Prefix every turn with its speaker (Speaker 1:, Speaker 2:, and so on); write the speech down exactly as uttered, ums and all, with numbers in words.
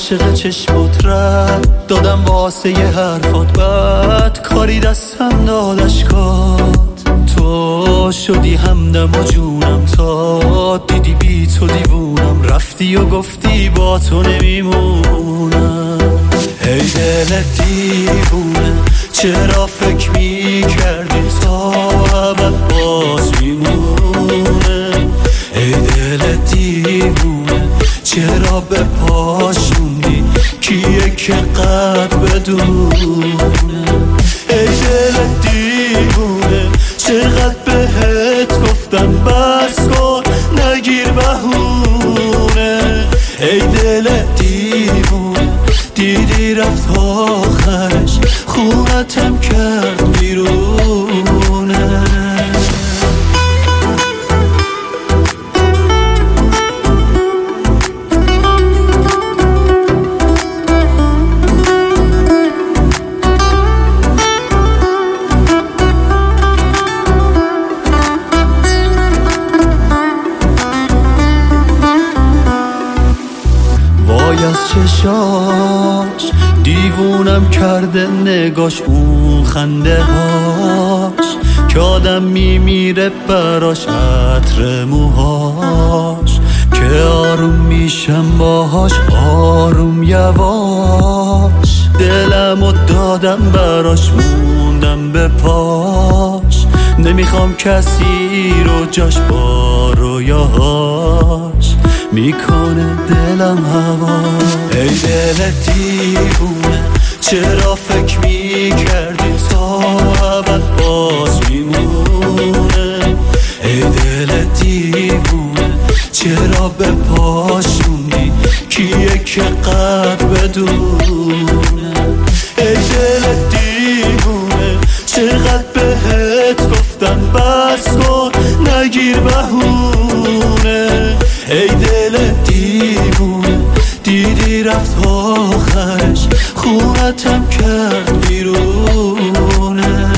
Speaker 1: عاشق چشمات رد دادم واسه یه حرفات، بد کاری دستم دادش کات. تو شدی همدم و جونم تا دیدی بی تو دیوونم، رفتی و گفتی با تو نمیمونم. ای دل دیوونه چرا فکر میکردی تا ابد باز میمونه. ای دل دیوونه چرا به پاشوندی کیه که قد بدونه. ای دل دیوونه چقدر بهت گفتم بس کن نگیر بهونه. ای دل دیوونه دیدی رفت آخرش خونتم کرد بیرونه. وای از چشاش دیوونم کرده نگاش، اون خنده هاش که آدم میمیره براش، عطر موهاش که آروم میشم باهاش آروم یواش. دلمو دادم براش موندم به پاش، نمیخوام کسی رو جاش با رویاهاش میکنه دلم هوا. ای دل دیوونه چرا فکر میکردی تا ابد باز میمونه. ای دل دیوونه چرا به پاشوندی کیه که قد بدونه. ای دل دیوونه چقدر بهت گفتم بس کن نگیر بهونه. ای دل دیوونه دیدی رفت آخرش خونتم کرد بیرونه.